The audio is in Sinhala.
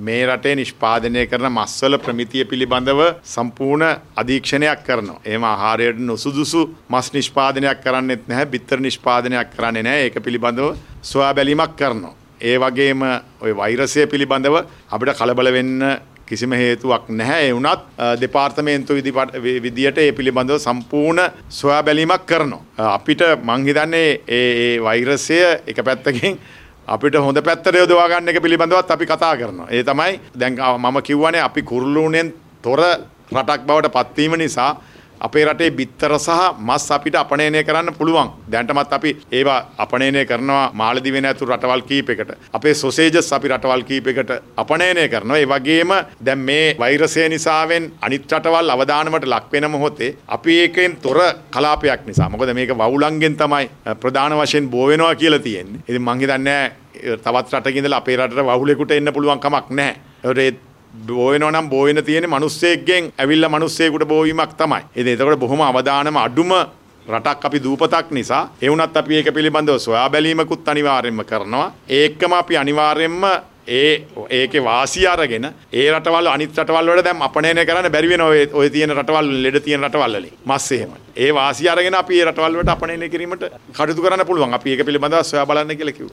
මේ රටේ නිෂ්පාදනය කරන මස්වල ප්‍රමිතිය පිළිබඳව සම්පූර්ණ අධීක්ෂණයක් කරනවා. එහෙම ආහාරයට නුසුදුසු මස් නිෂ්පාදනයක් කරන්නෙත් නැහැ, බිත්තර නිෂ්පාදනයක් කරන්නේ නැහැ. ඒක පිළිබඳව සොයා බැලීමක් කරනවා. ඒ වගේම ওই වෛරසය පිළිබඳව අපිට කලබල වෙන්න කිසිම හේතුවක් නැහැ. ඒ වුණත් දෙපාර්තමේන්තු විදියට ඒ පිළිබඳව සම්පූර්ණ සොයා බැලීමක් කරනවා. අපිට මං හිතන්නේ ඒ වෛරසය එක පැත්තකින් අපිට හොඳ පැත්තට යොදවා ගන්න එක පිළිබඳවත් අපි කතා කරනවා. ඒ තමයි දැන් මම කියවනේ අපි කුරුල්ලුණෙන් තොර රටක් බවට පත්වීම නිසා අපේ රටේ බිත්තර සහ මස් අපිට අපනයනය කරන්න පුළුවන්. දැනටමත් අපි ඒවා අපනයනය කරනවා මාලදිවයින ඇතුළු රටවල් කීපයකට. අපේ සොසේජස් අපි රටවල් කීපයකට අපනයනය කරනවා. ඒ වගේම දැන් මේ වෛරසය නිසාවෙන් අනිත් රටවල් අවදානමට ලක් වෙන මොහොතේ අපි ඒකෙන් තොර කලාපයක් නිසා. මොකද මේක වවුලංගෙන් තමයි ප්‍රධාන වශයෙන් බෝ වෙනවා කියලා තියෙන්නේ. ඉතින් මං හිතන්නේ තවත් රටක ඉඳලා අපේ රටට වහුලෙකුට එන්න පුළුවන් කමක් නැහැ. බෝ වෙනවා නම් බෝ වෙන තියෙන්නේ මිනිස්සෙක්ගෙන් ඇවිල්ලා මිනිස්සෙකුට බෝ වීමක් තමයි. ඉතින් ඒකට බොහොම අවදානම අඩුම රටක් අපි දූපතක් නිසා ඒ වුණත් අපි ඒක පිළිබඳව සොයා බැලීමකුත් අනිවාර්යයෙන්ම කරනවා. ඒකම අපි අනිවාර්යයෙන්ම ඒකේ වාසිය අරගෙන ඒ රටවල් අනිත් රටවල් වල දැන් අපනයනය කරන්න බැරි වෙනවා. ඔය තියෙන රටවල් ලෙඩ තියෙන රටවල් වලින් මස් එහෙම. ඒ වාසිය අරගෙන අපි ඒ රටවල් වලට අපනයනය කිරීමට කටයුතු කරන්න පුළුවන්. අපි ඒක පිළිබඳව සොයා බලන්න කියලා කිව්වා.